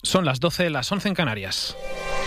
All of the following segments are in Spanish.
Son las 12, las 11 en Canarias.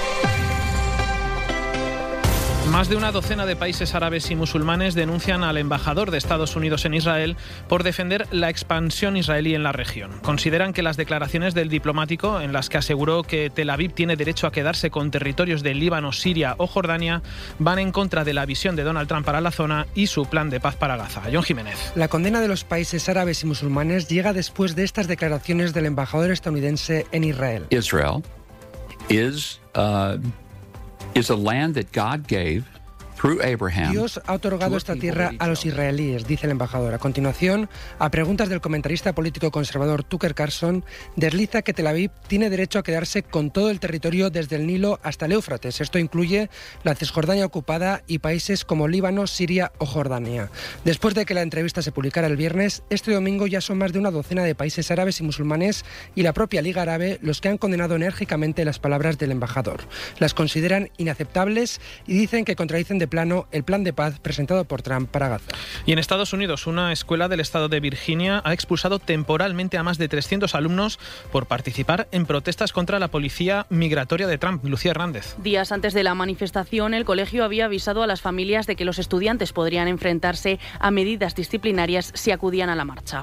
Más de una docena de países árabes y musulmanes denuncian al embajador de Estados Unidos en Israel por defender la expansión israelí en la región. Consideran que las declaraciones del diplomático, en las que aseguró que Tel Aviv tiene derecho a quedarse con territorios del Líbano, Siria o Jordania, van en contra de la visión de Donald Trump para la zona y su plan de paz para Gaza. John Jiménez. La condena de los países árabes y musulmanes llega después de estas declaraciones del embajador estadounidense en Israel. Israel is a land that God gave through Abraham. Dios ha otorgado esta tierra a los israelíes, dice el embajador. A continuación, a preguntas del comentarista político conservador Tucker Carlson, desliza que Tel Aviv tiene derecho a quedarse con todo el territorio desde el Nilo hasta el Éufrates. Esto incluye la Cisjordania ocupada y países como Líbano, Siria o Jordania. Después de que la entrevista se publicara el viernes, este domingo ya son más de una docena de países árabes y musulmanes y la propia Liga Árabe los que han condenado enérgicamente las palabras del embajador. Las consideran inaceptables y dicen que contradicen de plano el plan de paz presentado por Trump para Gaza. Y en Estados Unidos, una escuela del estado de Virginia ha expulsado temporalmente a más de 300 alumnos por participar en protestas contra la policía migratoria de Trump. Lucía Hernández. Días antes de la manifestación, el colegio había avisado a las familias de que los estudiantes podrían enfrentarse a medidas disciplinarias si acudían a la marcha.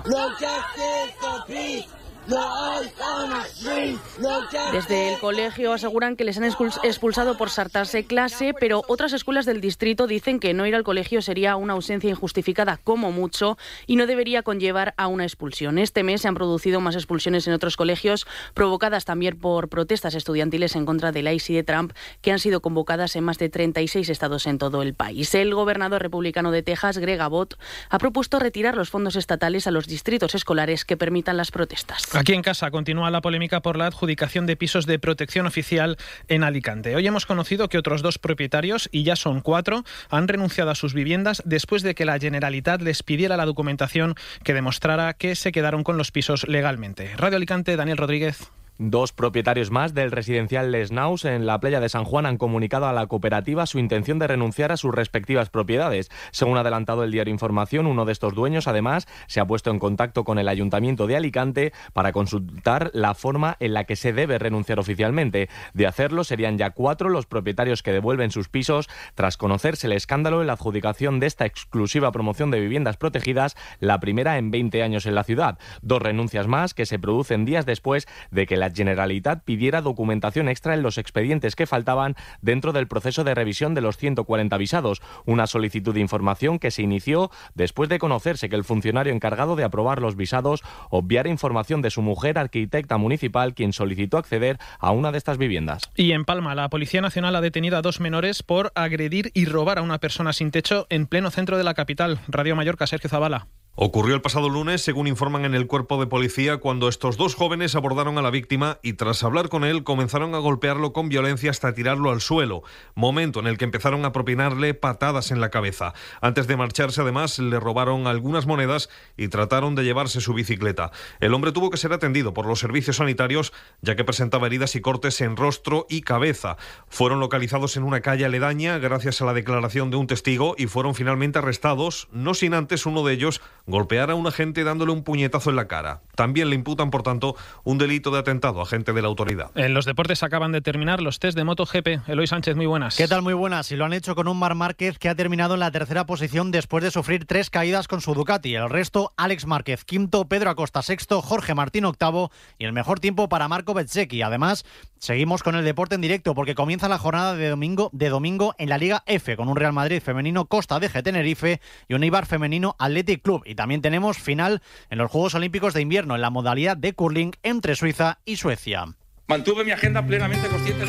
Desde el colegio aseguran que les han expulsado por saltarse clase, pero otras escuelas del distrito dicen que no ir al colegio sería una ausencia injustificada como mucho y no debería conllevar a una expulsión. Este mes se han producido más expulsiones en otros colegios, provocadas también por protestas estudiantiles en contra de la ISI de Trump, que han sido convocadas en más de 36 estados en todo el país. El gobernador republicano de Texas, Greg Abbott, ha propuesto retirar los fondos estatales a los distritos escolares que permitan las protestas. Aquí en casa continúa la polémica por la adjudicación de pisos de protección oficial en Alicante. Hoy hemos conocido que otros 2 propietarios, y ya son 4, han renunciado a sus viviendas después de que la Generalitat les pidiera la documentación que demostrara que se quedaron con los pisos legalmente. Radio Alicante, Daniel Rodríguez. 2 propietarios más del residencial Les Naus en la playa de San Juan han comunicado a la cooperativa su intención de renunciar a sus respectivas propiedades. Según ha adelantado el diario Información, uno de estos dueños, además, se ha puesto en contacto con el Ayuntamiento de Alicante para consultar la forma en la que se debe renunciar oficialmente. De hacerlo, serían ya 4 los propietarios que devuelven sus pisos tras conocerse el escándalo en la adjudicación de esta exclusiva promoción de viviendas protegidas, la primera en 20 años en la ciudad. 2 renuncias más que se producen días después de que la Generalitat pidiera documentación extra en los expedientes que faltaban dentro del proceso de revisión de los 140 visados, una solicitud de información que se inició después de conocerse que el funcionario encargado de aprobar los visados obviara información de su mujer, arquitecta municipal, quien solicitó acceder a una de estas viviendas. Y en Palma, la Policía Nacional ha detenido a 2 menores por agredir y robar a una persona sin techo en pleno centro de la capital. Radio Mallorca, Sergio Zavala. Ocurrió el pasado lunes, según informan en el cuerpo de policía, cuando estos 2 jóvenes abordaron a la víctima y tras hablar con él comenzaron a golpearlo con violencia hasta tirarlo al suelo, momento en el que empezaron a propinarle patadas en la cabeza. Antes de marcharse, además, le robaron algunas monedas y trataron de llevarse su bicicleta. El hombre tuvo que ser atendido por los servicios sanitarios, ya que presentaba heridas y cortes en rostro y cabeza. Fueron localizados en una calle aledaña gracias a la declaración de un testigo y fueron finalmente arrestados, no sin antes uno de ellos golpear a un agente dándole un puñetazo en la cara. También le imputan, por tanto, un delito de atentado a agente de la autoridad. En los deportes acaban de terminar los test de MotoGP. Eloy Sánchez, muy buenas. ¿Qué tal? Muy buenas. Y lo han hecho con un Marc Márquez que ha terminado en la 3ª posición después de sufrir 3 caídas con su Ducati. El resto, Alex Márquez, 5º, Pedro Acosta, 6º, Jorge Martín, 8º y el mejor tiempo para Marco Bezzecchi. Además, seguimos con el deporte en directo porque comienza la jornada de domingo en la Liga F con un Real Madrid femenino Costa de Tenerife y un Eibar femenino Athletic Club. Y también tenemos final en los Juegos Olímpicos de Invierno en la modalidad de curling entre Suiza y Suecia. Mantuve mi agenda plenamente consciente de...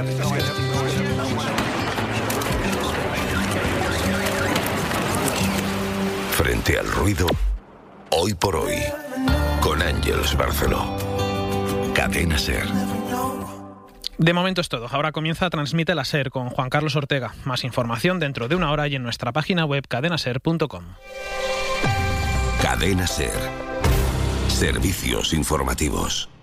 Frente al ruido, hoy por hoy, con Ángeles Barceló. Cadena SER. De momento es todo. Ahora comienza Transmite la SER con Juan Carlos Ortega. Más información dentro de una hora y en nuestra página web cadenaser.com. Cadena SER. Servicios informativos.